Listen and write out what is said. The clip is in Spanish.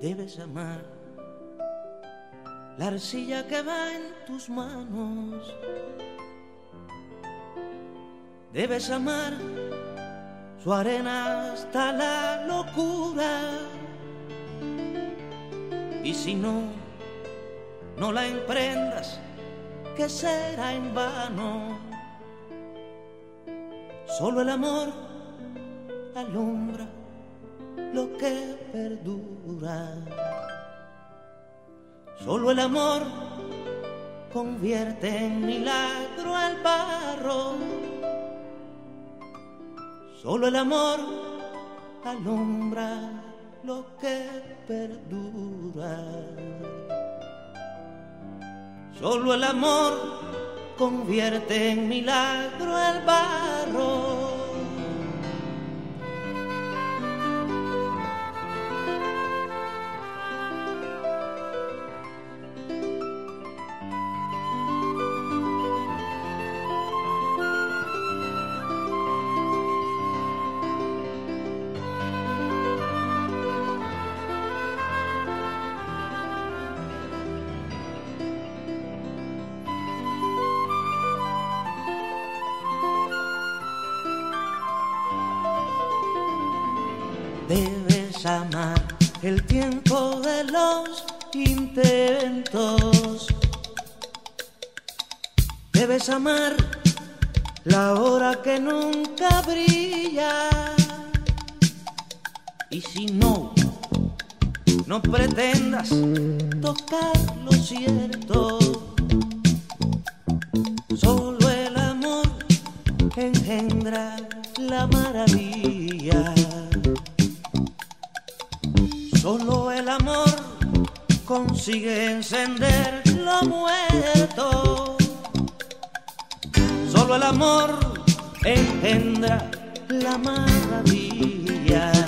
Debes amar la arcilla que va en tus manos. Debes amar su arena hasta la locura. Y si no, no la emprendas, que será en vano. Solo el amor alumbra lo que perdura. Solo el amor convierte en milagro al barro. Solo el amor alumbra lo que perdura. Solo el amor convierte en milagro al barro. Debes amar el tiempo de los intentos. Debes amar la hora que nunca brilla. Y si no, no pretendas tocar lo cierto. Solo el amor engendra la maravilla. Solo el amor consigue encender lo muerto. Solo el amor engendra la maravilla.